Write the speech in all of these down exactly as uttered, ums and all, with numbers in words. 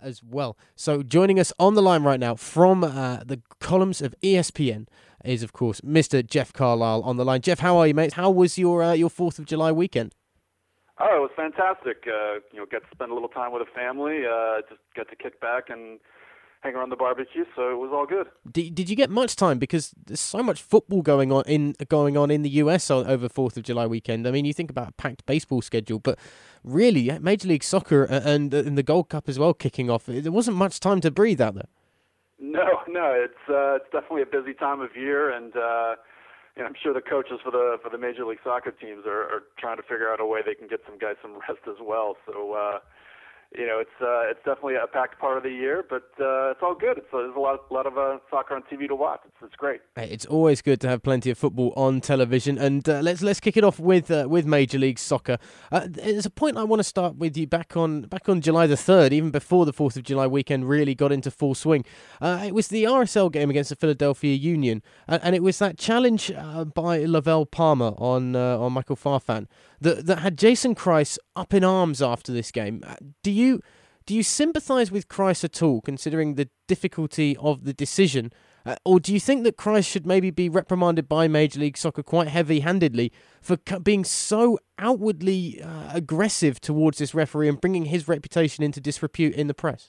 as well. So joining us on the line right now from uh, the columns of E S P N is, of course, Mister Jeff Carlisle on the line. Jeff, how are you, mate? How was your uh, your fourth of July weekend? Oh, it was fantastic. Uh, you know, got to spend a little time with the family. Uh, just got to kick back and hang around the barbecue, so it was all good. Did, did you get much time? Because there's so much football going on in going on in the U S on, over fourth of July weekend. I mean, you think about a packed baseball schedule, but really, Major League Soccer and, and the Gold Cup as well kicking off, there wasn't much time to breathe out there. No, no, it's uh, it's definitely a busy time of year, and uh, you know, I'm sure the coaches for the for the Major League Soccer teams are, are trying to figure out a way they can get some guys some rest as well. So. Uh, You know, it's uh, it's definitely a packed part of the year, but uh, it's all good. It's, uh, there's a lot, lot of uh, soccer on T V to watch. It's, it's great. It's always good to have plenty of football on television, and uh, let's let's kick it off with uh, with Major League Soccer. Uh, there's a point I want to start with you back on back on July the third, even before the fourth of July weekend really got into full swing. Uh, it was the R S L game against the Philadelphia Union, and, and it was that challenge uh, by Lavelle Palmer on uh, on Michael Farfan that that had Jason Kreis up in arms after this game. Do you Do you sympathise with Kreis at all, considering the difficulty of the decision? Uh, or do you think that Kreis should maybe be reprimanded by Major League Soccer quite heavy-handedly for being so outwardly uh, aggressive towards this referee and bringing his reputation into disrepute in the press?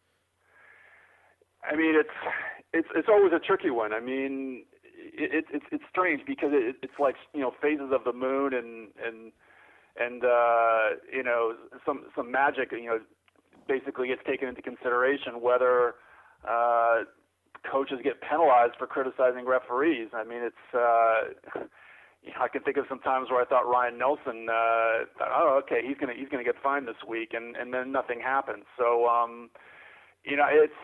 I mean, it's it's it's always a tricky one. I mean, it, it, it's it's strange because it, it's like, you know, phases of the moon and and and uh, you know, some some magic, you know, basically gets taken into consideration whether uh, coaches get penalized for criticizing referees. I mean, it's uh, you know, I can think of some times where I thought Ryan Nelson, uh, thought, oh, okay, he's gonna he's gonna get fined this week, and, and then nothing happens. So um, you know, it's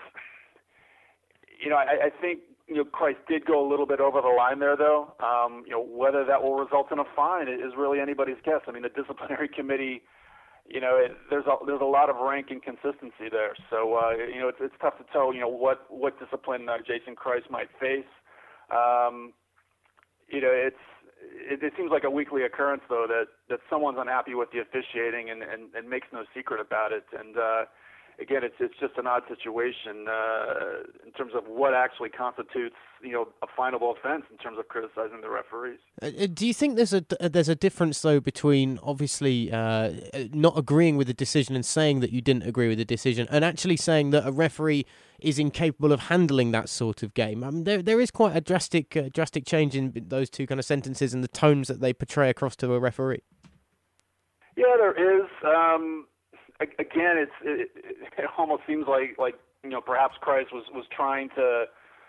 you know, I, I think you know Kreis did go a little bit over the line there, though. Um, you know, whether that will result in a fine is really anybody's guess. I mean, the disciplinary committee. You know, it, there's a there's a lot of rank inconsistency there. So uh, you know, it's it's tough to tell. You know, what what discipline uh, Jason Kreis might face. Um, you know, it's it, it seems like a weekly occurrence though that, that someone's unhappy with the officiating and, and, and makes no secret about it. And uh, again, it's it's just an odd situation uh, in terms of what actually constitutes, you know, a finable offense in terms of criticizing the referees. Uh, do you think there's a there's a difference though between obviously uh, not agreeing with the decision and saying that you didn't agree with the decision, and actually saying that a referee is incapable of handling that sort of game? I mean, there there is quite a drastic uh, drastic change in those two kind of sentences and the tones that they portray across to a referee. Yeah, there is. Um, again, it's it, it almost seems like like you know perhaps Kreis was was trying to,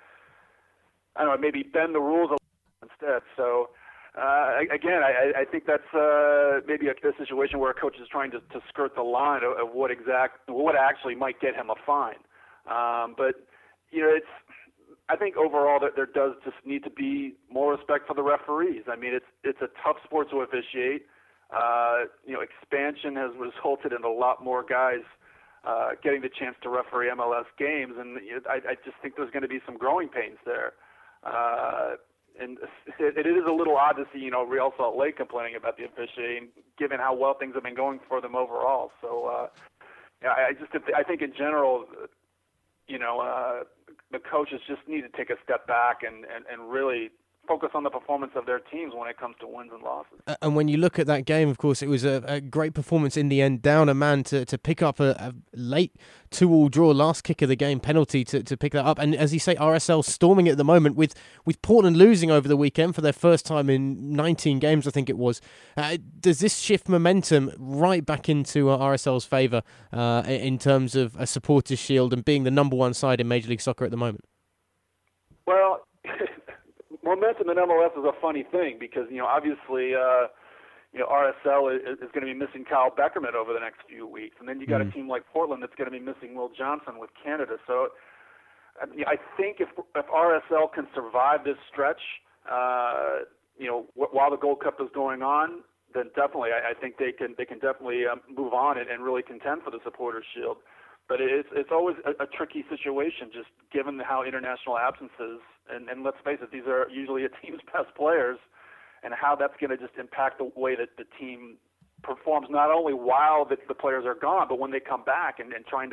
I don't know, maybe bend the rules a little instead. So uh, again, I, I think that's uh, maybe a, a situation where a coach is trying to, to skirt the line of, of what exact what actually might get him a fine. Um, but you know, it's I think overall that there does just need to be more respect for the referees. I mean, it's it's a tough sport to officiate. Uh, you know, expansion has resulted in a lot more guys uh, getting the chance to referee M L S games, and you know, I, I just think there's going to be some growing pains there. Uh, and it, it is a little odd to see, you know, Real Salt Lake complaining about the officiating, given how well things have been going for them overall. So, uh, yeah, I just I think in general, you know, uh, the coaches just need to take a step back and, and, and really focus on the performance of their teams when it comes to wins and losses. And when you look at that game, of course, it was a, a great performance in the end, down a man to, to pick up a, a late two-all draw, last kick of the game penalty to, to pick that up. And as you say, R S L storming at the moment with, with Portland losing over the weekend for their first time in nineteen games, I think it was. Uh, does this shift momentum right back into uh, R S L's favour uh, in terms of a supporters' shield and being the number one side in Major League Soccer at the moment? Well, momentum in M L S is a funny thing because, you know, obviously, uh, you know, R S L is, is going to be missing Kyle Beckerman over the next few weeks. And then you got mm. a team like Portland that's going to be missing Will Johnson with Canada. So I, mean, I think if, if R S L can survive this stretch, uh, you know, wh- while the Gold Cup is going on, then definitely I, I think they can they can definitely um, move on and, and really contend for the Supporters' Shield. But it's it's always a, a tricky situation, just given how international absences, and, and let's face it, these are usually a team's best players, and how that's going to just impact the way that the team performs, not only while the, the players are gone, but when they come back, and, and trying to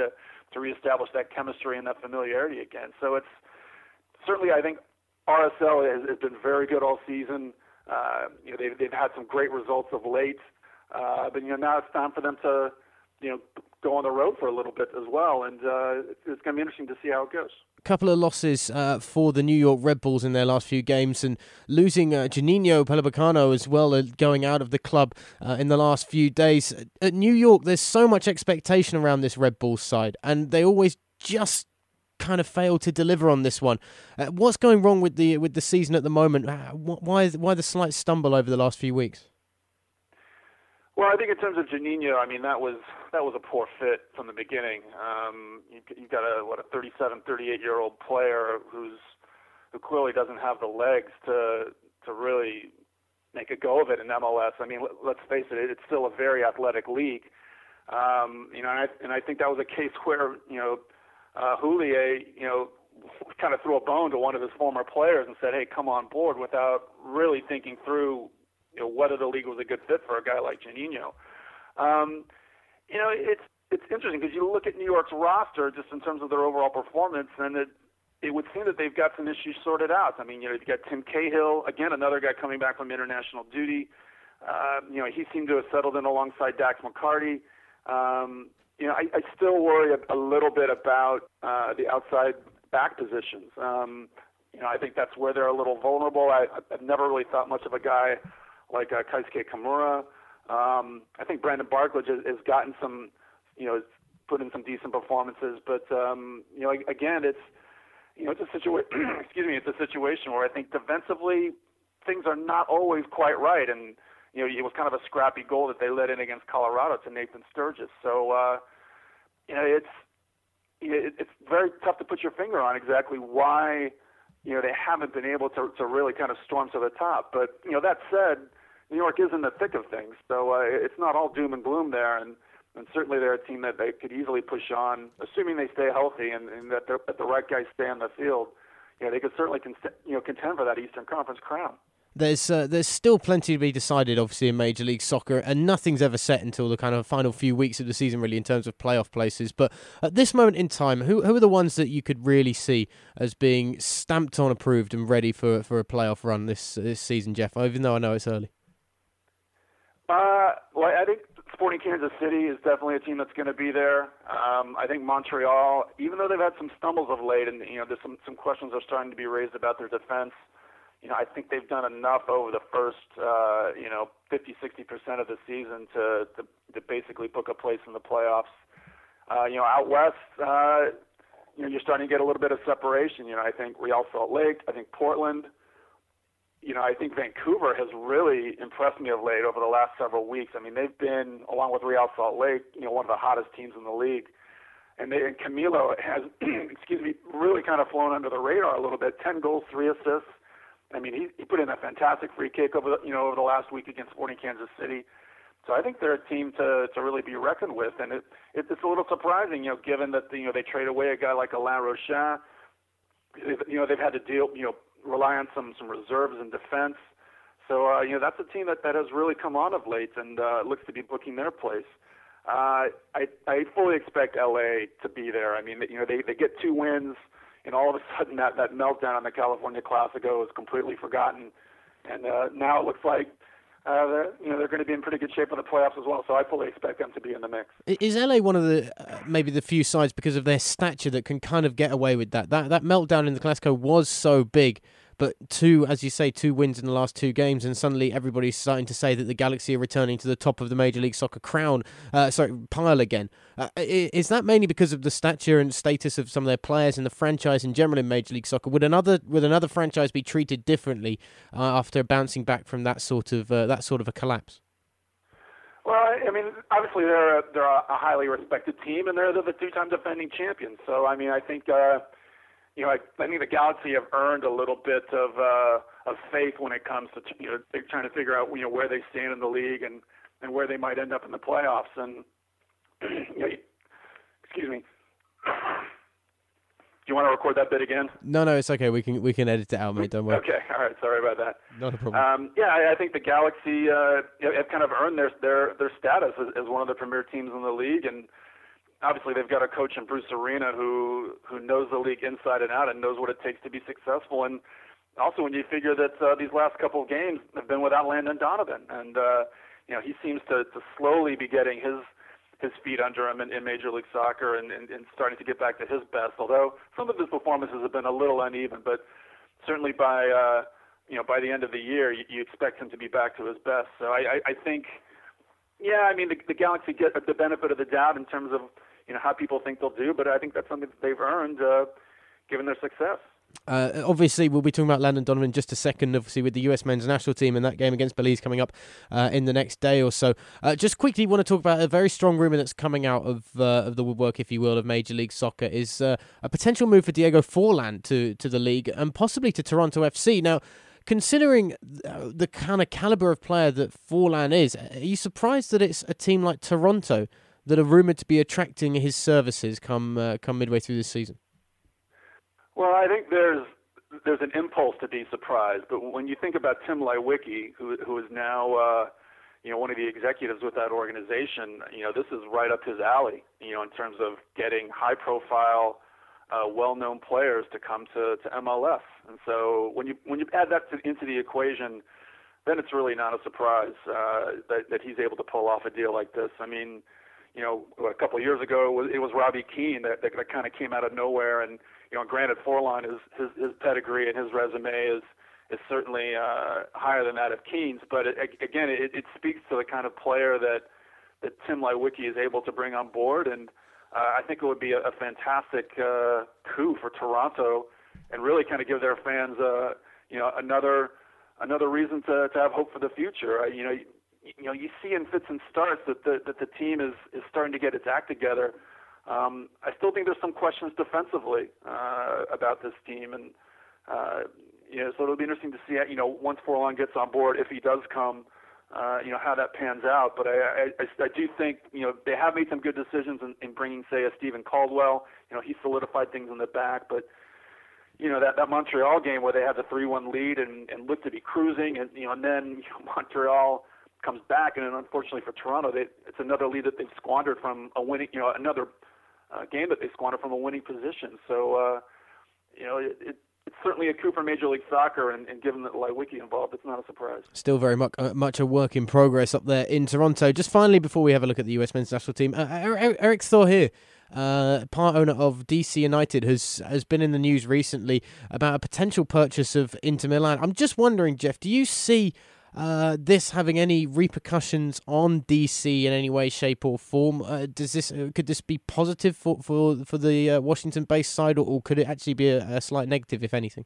to reestablish that chemistry and that familiarity again. So it's certainly, I think, R S L has, has been very good all season. Uh, you know, they've, they've had some great results of late, uh, but you know now it's time for them to, you know, go on the road for a little bit as well, and uh, it's going to be interesting to see how it goes. Couple of losses uh, for the New York Red Bulls in their last few games, and losing uh, Juninho Pelabacano as well, uh, going out of the club uh, in the last few days. At New York, there's so much expectation around this Red Bulls side, and they always just kind of fail to deliver on this one. Uh, what's going wrong with the with the season at the moment? Uh, why why the slight stumble over the last few weeks? Well, I think in terms of Juninho, I mean that was that was a poor fit from the beginning. Um, you, you've got a what a thirty-seven, thirty-eight year old player who's who clearly doesn't have the legs to to really make a go of it in M L S. I mean, let, let's face it, it's still a very athletic league. Um, you know, and I, and I think that was a case where you know uh, Houllier, you know, kind of threw a bone to one of his former players and said, "Hey, come on board," without really thinking through, you know, whether the league was a good fit for a guy like Juninho. Um, you know, it's it's interesting because you look at New York's roster just in terms of their overall performance, and it it would seem that they've got some issues sorted out. I mean, you know, you've got Tim Cahill, again, another guy coming back from international duty. Uh, you know, he seemed to have settled in alongside Dax McCarty. Um, you know, I, I still worry a, a little bit about uh, the outside back positions. Um, you know, I think that's where they're a little vulnerable. I, I've never really thought much of a guy like uh, Keisuke Kimura. Um, I think Brandon Barklage has, has gotten some, you know, put in some decent performances, but um, you know, again, it's, you know, it's a situation. excuse me, it's a situation where I think defensively things are not always quite right, and you know, it was kind of a scrappy goal that they let in against Colorado to Nathan Sturgis. So, uh, you know, it's you know, it, it's very tough to put your finger on exactly why, you know, they haven't been able to to really kind of storm to the top. But you know, that said, New York is in the thick of things, so uh, it's not all doom and gloom there, and, and certainly they're a team that they could easily push on, assuming they stay healthy and, and that, that the right guys stay on the field. You know, they could certainly con- you know contend for that Eastern Conference crown. There's uh, there's still plenty to be decided, obviously, in Major League Soccer, and nothing's ever set until the kind of final few weeks of the season, really, in terms of playoff places. But at this moment in time, who who are the ones that you could really see as being stamped on, approved, and ready for, for a playoff run this this season, Jeff? Even though I know it's early. Uh, well, I think Sporting Kansas City is definitely a team that's going to be there. Um, I think Montreal, even though they've had some stumbles of late, and you know, there's some some questions are starting to be raised about their defense. You know, I think they've done enough over the first, uh, you know, fifty, sixty percent of the season to, to to basically book a place in the playoffs. Uh, you know, out west, uh, you know, you're starting to get a little bit of separation. You know, I think Real Salt Lake, I think Portland. You know, I think Vancouver has really impressed me of late over the last several weeks. I mean, they've been, along with Real Salt Lake, you know, one of the hottest teams in the league. And, they, and Camilo has, excuse me, really kind of flown under the radar a little bit. Ten goals, three assists. I mean, he, he put in a fantastic free kick over the, you know over the last week against Sporting Kansas City. So I think they're a team to to really be reckoned with, and it, it it's a little surprising, you know, given that you know they trade away a guy like Alain Rochin. You know, they've had to deal, you know, rely on some some reserves in defense. So uh, you know, that's a team that, that has really come on of late, and uh, looks to be booking their place. Uh, I I fully expect L A to be there. I mean, you know, they they get two wins. And all of a sudden, that, that meltdown on the California Classico is completely forgotten, and uh, now it looks like uh, they're, you know they're going to be in pretty good shape for the playoffs as well. So I fully expect them to be in the mix. Is L A one of the uh, maybe the few sides because of their stature that can kind of get away with that? That that meltdown in the Classico was so big, but two, as you say, two wins in the last two games, and suddenly everybody's starting to say that the Galaxy are returning to the top of the Major League Soccer crown, uh, sorry, pile again. Uh, is that mainly because of the stature and status of some of their players and the franchise in general in Major League Soccer? Would another would another franchise be treated differently uh, after bouncing back from that sort of uh, that sort of a collapse? Well, I mean, obviously they're a, they're a highly respected team, and they're the two-time defending champions. So, I mean, I think. Uh, You know, I, I think the Galaxy have earned a little bit of uh, of faith when it comes to you know they're trying to figure out you know where they stand in the league and, and where they might end up in the playoffs. And you know, excuse me, do you want to record that bit again? No, no, it's okay. We can we can edit it out, mate. Don't worry. Okay, all right. Sorry about that. Not a problem. Um, yeah, I, I think the Galaxy uh, have kind of earned their their their status as, as one of the premier teams in the league, and obviously they've got a coach in Bruce Arena who who knows the league inside and out and knows what it takes to be successful. And also when you figure that uh, these last couple of games have been without Landon Donovan, and uh, you know he seems to, to slowly be getting his his feet under him in, in Major League Soccer and, and, and starting to get back to his best. Although some of his performances have been a little uneven, but certainly by uh, you know by the end of the year, you, you expect him to be back to his best. So I, I, I think, yeah, I mean the, the Galaxy get the benefit of the doubt in terms of you know how people think they'll do, but I think that's something that they've earned uh, given their success. Uh, obviously, we'll be talking about Landon Donovan in just a second, obviously, with the U S men's national team and that game against Belize coming up uh, in the next day or so. Uh, just quickly want to talk about a very strong rumour that's coming out of uh, of the woodwork, if you will, of Major League Soccer, is uh, a potential move for Diego Forlan to, to the league and possibly to Toronto F C. Now, considering the kind of calibre of player that Forlan is, are you surprised that it's a team like Toronto that are rumoured to be attracting his services come uh, come midway through this season? Well, I think there's there's an impulse to be surprised, but when you think about Tim Leiweke, who who is now uh, you know one of the executives with that organization, you know this is right up his alley. You know in terms of getting high-profile, uh, well-known players to come to, to M L S, and so when you when you add that to, into the equation, then it's really not a surprise uh, that that he's able to pull off a deal like this. I mean, you know a couple of years ago it was, it was Robbie Keane that that, that kind of came out of nowhere. And You know, granted, Forlan is his, his pedigree and his resume is is certainly uh, higher than that of Keane's, but it, again, it, it speaks to the kind of player that that Tim Leiweke is able to bring on board, and uh, I think it would be a, a fantastic uh, coup for Toronto, and really kind of give their fans, uh, you know, another another reason to, to have hope for the future. Uh, you know, you, you know, you see in fits and starts that the that the team is is starting to get its act together. Um, I still think there's some questions defensively uh, about this team, and uh, you know, so it'll be interesting to see, you know, once Forlan gets on board, if he does come, uh, you know, how that pans out. But I, I, I do think, you know, they have made some good decisions in, in bringing, say, a Stephen Caldwell. You know, he solidified things in the back, but you know that, that Montreal game where they had the three one lead and, and looked to be cruising, and you know, and then you know, Montreal comes back, and then unfortunately for Toronto, they, it's another lead that they've squandered from a winning, you know, another. Uh, game that they squandered from a winning position. So, uh, you know, it, it, it's certainly a coup for Major League Soccer, and, and given that Leiweke involved, it's not a surprise. Still very much, uh, much a work in progress up there in Toronto. Just finally, before we have a look at the U S men's national team, uh, Eric Thor here, uh, part owner of D C United, has has been in the news recently about a potential purchase of Inter Milan. I'm just wondering, Jeff, do you see Uh, this having any repercussions on D C in any way, shape, or form? Uh, does this uh, could this be positive for for for the uh, Washington-based side, or, or could it actually be a, a slight negative, if anything?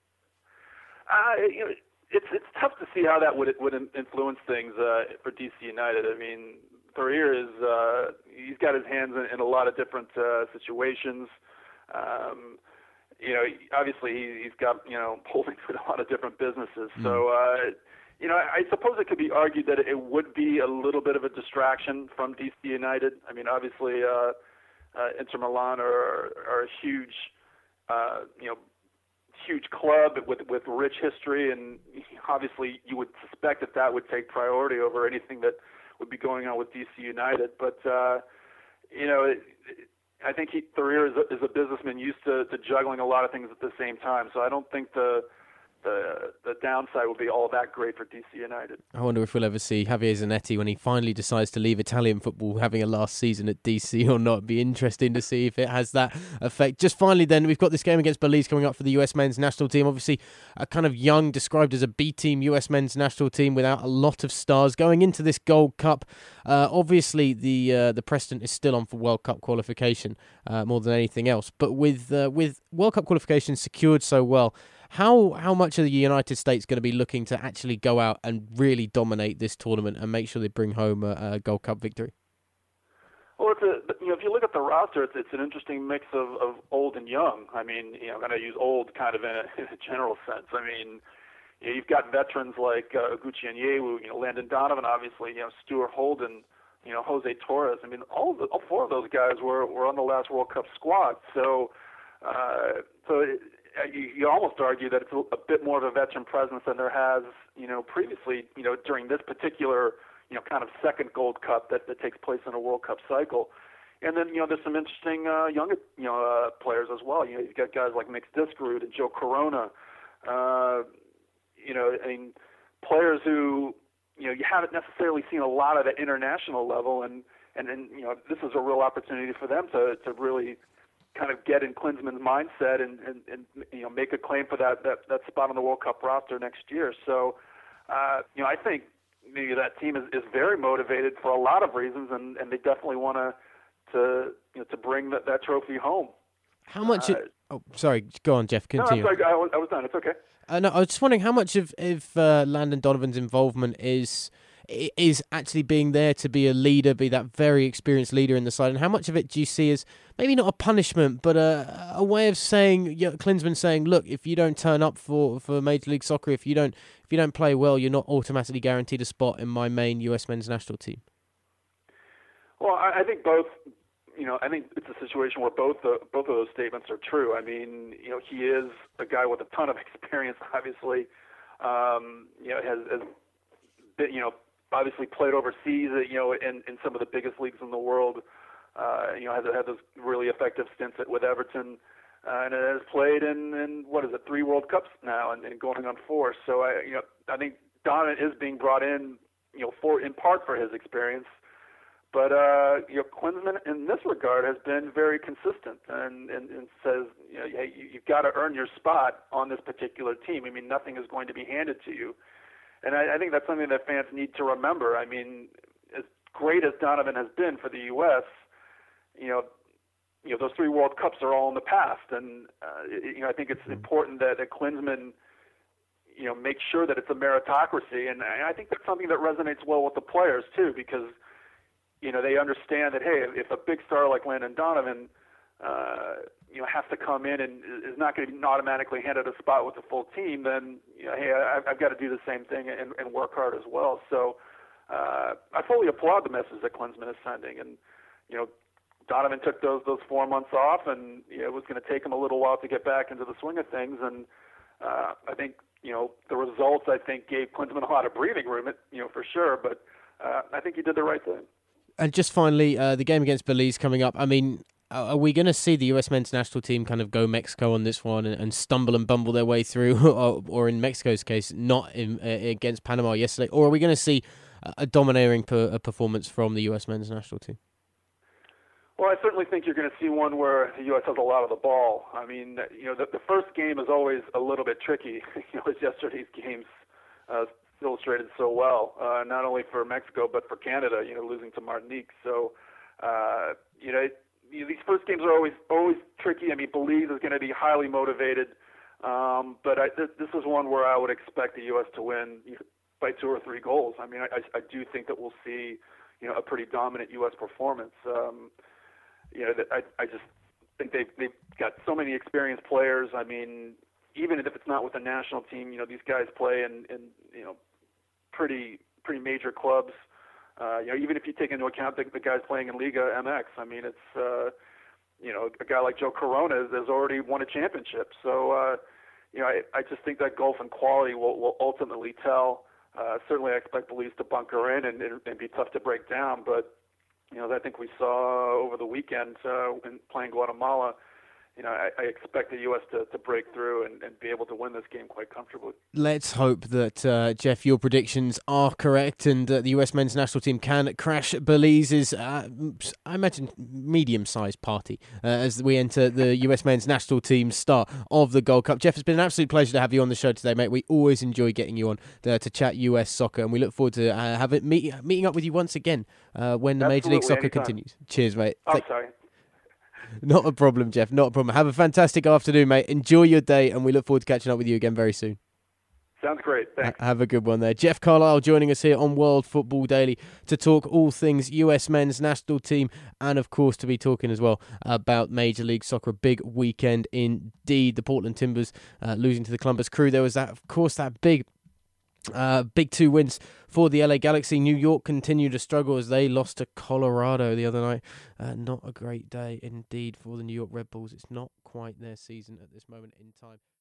Uh, you know, it's it's tough to see how that would would influence things uh, for D C United. I mean, Thorir is uh, he's got his hands in, in a lot of different uh, situations. Um, you know, obviously he, he's got you know holdings with a lot of different businesses, mm. so. Uh, You know, I suppose it could be argued that it would be a little bit of a distraction from D C United. I mean, obviously, uh, uh, Inter Milan are, are a huge, uh, you know, huge club with with rich history, and obviously, you would suspect that that would take priority over anything that would be going on with D C United. But uh, you know, it, it, I think he, Thorir is a, is a businessman used to, to juggling a lot of things at the same time. So I don't think the The, the downside will be all that great for D C United. I wonder if we'll ever see Javier Zanetti, when he finally decides to leave Italian football, having a last season at D C or not. It'd be interesting to see if it has that effect. Just finally then, we've got this game against Belize coming up for the U S men's national team. Obviously, a kind of young, described as a B-team U S men's national team without a lot of stars. Going into this Gold Cup, uh, obviously the uh, the precedent is still on for World Cup qualification uh, more than anything else. But with uh, with World Cup qualification secured so well, How how much are the United States going to be looking to actually go out and really dominate this tournament and make sure they bring home a, a Gold Cup victory? Well, it's a, you know, if you look at the roster, it's, it's an interesting mix of, of old and young. I mean, you know, I'm going to use old kind of in a, in a general sense. I mean, you know, you've got veterans like uh, Gucci Onyewu, you know, Landon Donovan, obviously, you know, Stuart Holden, you know, Jose Torres. I mean, all, the, all four of those guys were, were on the last World Cup squad. So, uh, so. It, You, you almost argue that it's a, a bit more of a veteran presence than there has, you know, previously, you know, during this particular, you know, kind of second Gold Cup that, that takes place in a World Cup cycle. And then, you know, there's some interesting uh, younger, you know, uh, players as well. You know, you've got guys like Mix Diskerud and Joe Corona. Uh, you know, I mean, players who, you know, you haven't necessarily seen a lot of at international level, and and then, you know, this is a real opportunity for them to to really kind of get in Klinsmann's mindset and, and, and you know, make a claim for that, that, that spot on the World Cup roster next year. So, uh, you know, I think maybe that team is, is very motivated for a lot of reasons, and, and they definitely want to to you know, to bring that, that trophy home. How much? Uh, It, oh, sorry. Go on, Jeff. no, I'm Continue. sorry, I was, I was done. It's okay. Uh, no, I was just wondering how much of if uh, Landon Donovan's involvement is i- is actually being there to be a leader, be that very experienced leader in the side, and how much of it do you see as maybe not a punishment, but a, a way of saying, you know, Klinsmann saying, look, if you don't turn up for, for Major League Soccer, if you don't if you don't play well, you're not automatically guaranteed a spot in my main U S men's national team. Well, I, I think both. You know, I think it's a situation where both the, both of those statements are true. I mean, you know, he is a guy with a ton of experience. Obviously, um, you know, has, has been, you know, obviously played overseas. You know, in, in some of the biggest leagues in the world. Uh, you know, has had those really effective stints at, with Everton, uh, and has played in, in what is it, three World Cups now, and, and going on four. So I, you know, I think Donovan is being brought in, you know, for in part for his experience. But uh, you know, Klinsmann in this regard has been very consistent and, and, and says, you know, hey, you, you've got to earn your spot on this particular team. I mean, nothing is going to be handed to you, and I, I think that's something that fans need to remember. I mean, as great as Donovan has been for the U S, you know, you know, those three World Cups are all in the past, and uh, you know, I think it's important that, that Klinsmann, you know, make sure that it's a meritocracy, and I think that's something that resonates well with the players too, because you know, they understand that, hey, if a big star like Landon Donovan, uh, you know, has to come in and is not going to be automatically handed a spot with the full team, then, you know, hey, I, I've got to do the same thing and, and work hard as well. So uh, I fully applaud the message that Klinsmann is sending. And, you know, Donovan took those those four months off, and you know, it was going to take him a little while to get back into the swing of things. And uh, I think, you know, the results, I think, gave Klinsmann a lot of breathing room, you know, for sure. But uh, I think he did the right thing. And just finally, uh, the game against Belize coming up. I mean, are we going to see the U S men's national team kind of go Mexico on this one and, and stumble and bumble their way through, or, or in Mexico's case, not in, uh, against Panama yesterday? Or are we going to see a dominating per, a performance from the U S men's national team? Well, I certainly think you're going to see one where the U S has a lot of the ball. I mean, you know, the, the first game is always a little bit tricky. You know, as yesterday's games uh, illustrated so well, uh, not only for Mexico but for Canada, you know, losing to Martinique. So, uh, you know, it, you know, these first games are always always tricky. I mean, Belize is going to be highly motivated, um, but I, th- this is one where I would expect the U S to win by two or three goals. I mean, I, I do think that we'll see, you know, a pretty dominant U S performance. Um, you know, I, I just think they've they've got so many experienced players. I mean, even if it's not with the national team, you know, these guys play in, in you know, pretty pretty major clubs. Uh, you know, even if you take into account the, the guys playing in Liga M X, I mean, it's uh, you know, a guy like Joe Corona has, has already won a championship. So, uh, you know, I, I just think that gulf in quality will, will ultimately tell. Uh, certainly, I expect Belize to bunker in and, and, and be tough to break down. But you know, I think we saw over the weekend uh, in playing Guatemala. You know, I, I expect the U S to, to break through and, and be able to win this game quite comfortably. Let's hope that, uh, Jeff, your predictions are correct and uh, the U S men's national team can crash Belize's, uh, I imagine, medium-sized party uh, as we enter the U S men's national team start of the Gold Cup. Jeff, it's been an absolute pleasure to have you on the show today, mate. We always enjoy getting you on to, to chat U S soccer, and we look forward to uh, have it meet, meeting up with you once again uh, when the Absolutely, Major League Soccer anytime. continues. Cheers, mate. I'm Th- sorry. Not a problem, Jeff. Not a problem. Have a fantastic afternoon, mate. Enjoy your day, and we look forward to catching up with you again very soon. Sounds great. Thanks. Ha- have a good one there. Jeff Carlisle joining us here on World Football Daily to talk all things U S men's national team, and of course to be talking as well about Major League Soccer. A big weekend indeed. The Portland Timbers uh, losing to the Columbus Crew. There was that, of course, that big Uh, big two wins for the L A Galaxy. New York continue to struggle as they lost to Colorado the other night. Uh, not a great day indeed for the New York Red Bulls. It's not quite their season at this moment in time.